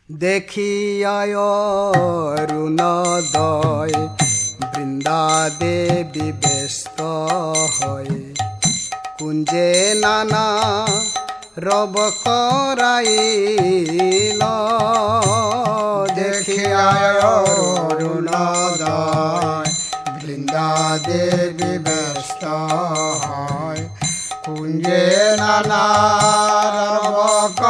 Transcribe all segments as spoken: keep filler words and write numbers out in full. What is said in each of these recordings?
দেখিয়ায় অরুণোদয় বৃন্দা দেবী ব্যস্ত হয়ে কুঞ্জে নানা রব করাইল। দেখিয়ায় অরুণোদয় বৃন্দা দেবী ব্যস্ত হয় কুঞ্জে নানা রব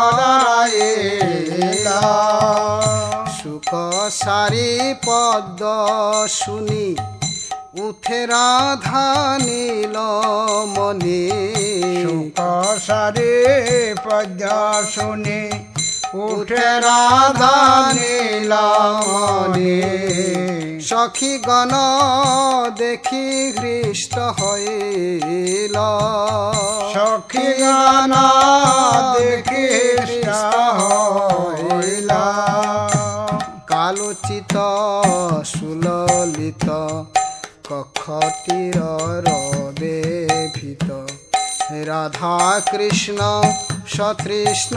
করাইল। সুখ সারি পদ্ম শুনি উঠে রাধা নীল মনি। সুখ সারি পদ্ম শুনি উঠে রাধা নীল মনি। সখী গণ দেখি হৃষ্ট হইল। সখী গণ দেখি হৃষ্ট হইল। কালোচিত সুললিত কক্ষটির রবে ভীত রাধা কৃষ্ণ সতৃষ্ণ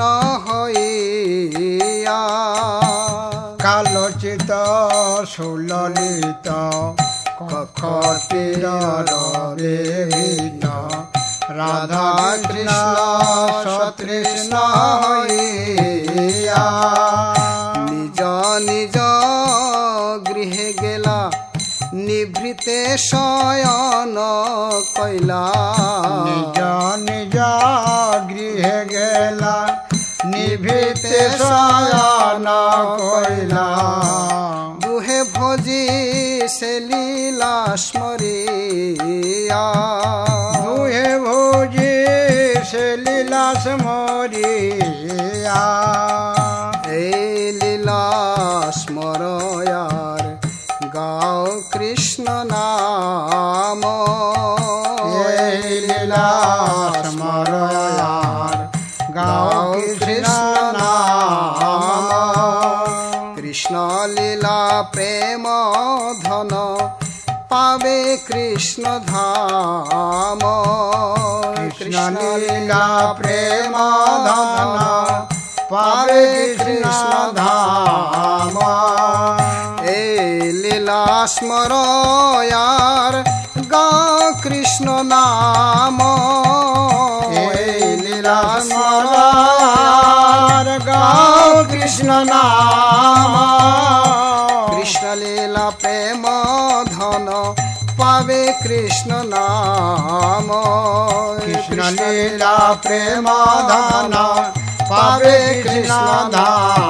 হইয়া। কালোচিত সুললিত কক্ষটির রবে ভীত রাধা কৃষ্ণ সতৃষ্ণ হইয়া। নিজ নিজ গৃহে গেলা নিভৃতে শয়ন কইলা। নিজ নিজ গৃহে গেলা নিভৃতে শয়ন কইলা। দুহে ভোজি সে লীলা স্মরিয়া। দুহে ভোজি সে লীলা স্মরিয়া। এই লীলা স্মরয়ার গাও কৃষ্ণ নাম। এই লীলা স্মরয়ার গাও কৃষ্ণ নাম। কৃষ্ণ লীলা প্রেম ধন পাবে কৃষ্ণ ধাম। কৃষ্ণ লীলা প্রেম ধন পাবে কৃষ্ণ ধাম। এই লীলা স্মরয়ার গাও কৃষ্ণ নাম। এই লীলা স্মরয়ার গাও কৃষ্ণ নাম। কৃষ্ণ লীলা প্রেম ধন পাবে কৃষ্ণ নাম। কৃষ্ণ লীলা প্রেম ধন পাবে কৃষ্ণ ধাম।